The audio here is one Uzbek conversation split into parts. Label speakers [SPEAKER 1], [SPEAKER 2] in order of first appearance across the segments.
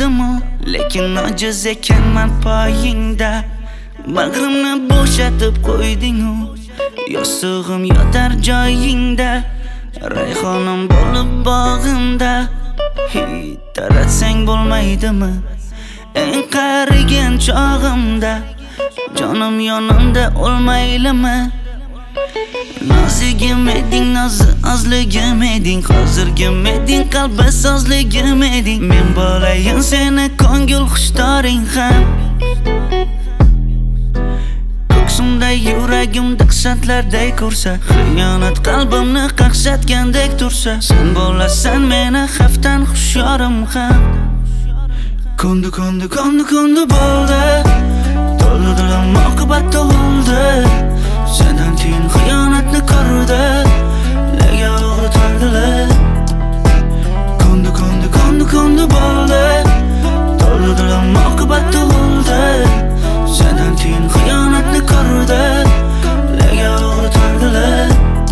[SPEAKER 1] olmaydimu? Lekin ojiz ekanman poyingda. Bag'rimni bo'shatib qo'yding-u, yostig'im yotar joyingda. Rayhonim bo'lib bog'imda, taratsang bo'lmaydimi? Eng qarigan chog'imda, jonim yonimda o'lmaylimi? Nozigim eding, nozi ozligim eding, hozirgim eding, qalbi sozligim eding. Men bo'layin seni ko'ngil xushtoring ham. Ko'ksimda yuragim dahshatlarday ko'rsa, xiyonat qalbimni qaqshatgandek tursa, sen bo'lasan meni xavfdan hushyorim ham. Ko'ndi bo'ldi, to'ldi dilim oqibat tug'ildi. Sendan keyin xiyonatni ko'rdi, nega og'ritardilar? Ko'ndi bo'ldi, to'ldi dilim oqibat tug'ildi. Sendan keyin xiyonatni ko'rdi, nega og'ritardilar?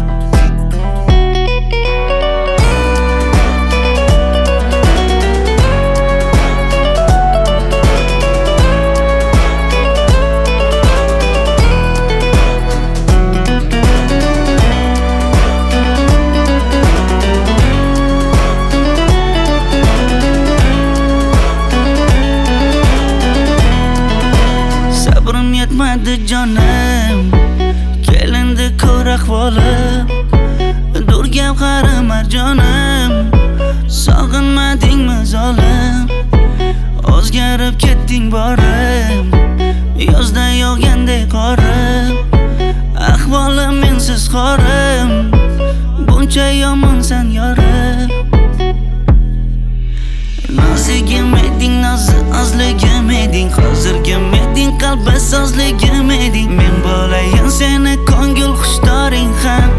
[SPEAKER 1] Yetmadi jonim, kelindi ko'r ahvolim. Dur gavharim marjonim, sog'inmadingmi zolim? O'zgarib ketding borim, yozda yog'gandek qorim. Ahvolim mensiz xorim, buncha yomonsan yorim. Nozigim eding, nozi ozligim eding, hozirgim eding, qalbi sozligim eding. Men bo'layin seni ko'ngil xushtoring ham.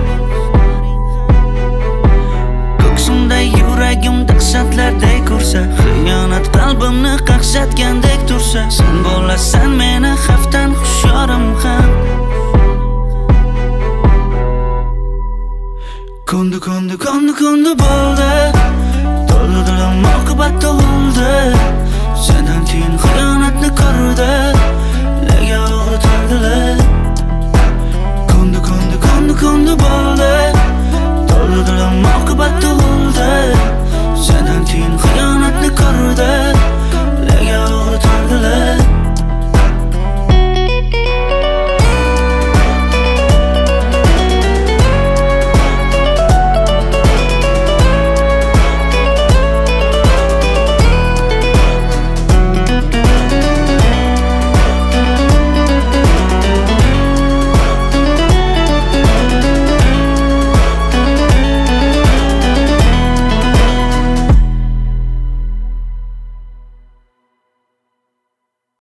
[SPEAKER 1] Ko'ksimda yuragim dahshatlarday ko'rsa, xiyonat qalbimni qaqshatgandek tursa, sen bo'lasan meni xavfdan hushyorim ham. Ko'ndi bo'ldi, to'ldi dilim oqibat tug'ildi.